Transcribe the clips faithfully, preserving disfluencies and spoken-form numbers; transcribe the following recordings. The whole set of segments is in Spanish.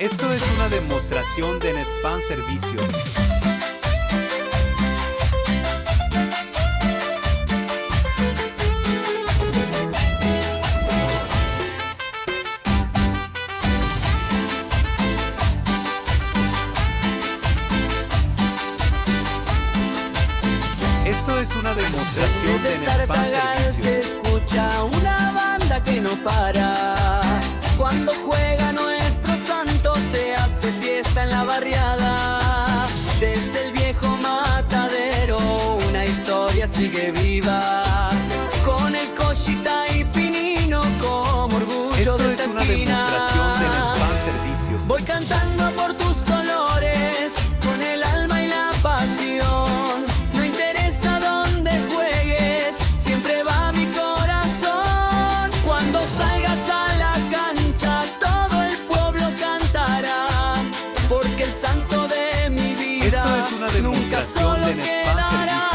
Esto es una demostración de Netpan Servicios. Esto es una demostración de Netpan Servicios. Se escucha una banda que no para. Cuando juega nuestro santo se hace fiesta en la barriada. Desde el viejo matadero una historia sigue viva, con el Cochita y Pinino como orgullo Esto de es esta una esquina. demostración de Netpan Servicios. Voy cantando por tus colores con el alma y la pasión. No interesa dónde juegues, siempre va mi corazón. Cuando salgas a la cancha todo el pueblo cantará, porque el santo de mi vida Esto es una nunca demostración solo de Netpan quedará.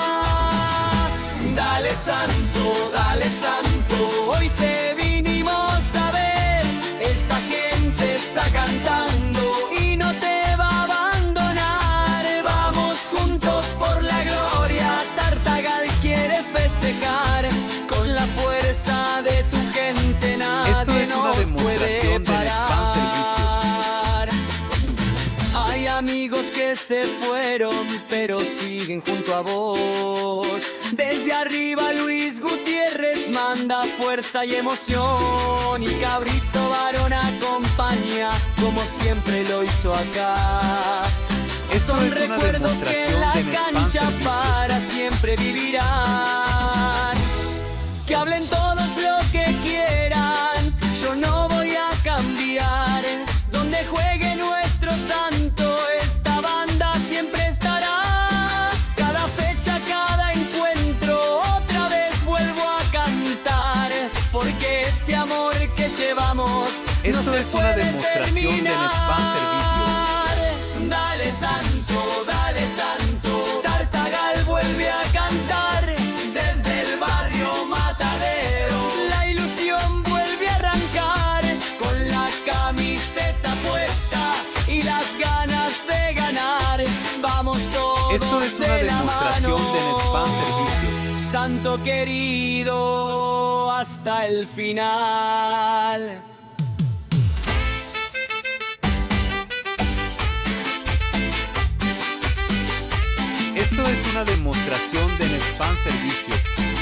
Dale santo, dale santo, hoy te vinimos a ver. Esta gente está cantando y no te va a abandonar. Vamos juntos por la gloria, Tartagal quiere festejar. Con la fuerza de tu gente Esto nadie es una nos puede demostración de Netpan parar. Hay amigos que se fueron pero siguen junto a vos. Desde arriba Luis Gutiérrez manda fuerza y emoción, y Cabrito Varón acompaña como siempre lo hizo acá. Esto Son es una recuerdos que en demostración la de Netpan cancha Servicios. para siempre vivirán. Que hablen todos lo que quieran, yo no voy a cambiar. Donde juegue nuestro santo, esta banda siempre estará. Cada fecha, cada encuentro, otra vez vuelvo a cantar, porque este amor que llevamos Esto no se es una puede demostración de terminar. Netpan Servicios. Dale santo, dale santo, Tartagal vuelve a cantar. Desde el barrio Matadero la ilusión vuelve a arrancar, con la camiseta puesta y las ganas de ganar. Vamos todos Esto es una de la demostración mano. de Netpan Servicios. Santo querido, hasta el final. Esto es una demostración de Netpan Servicios.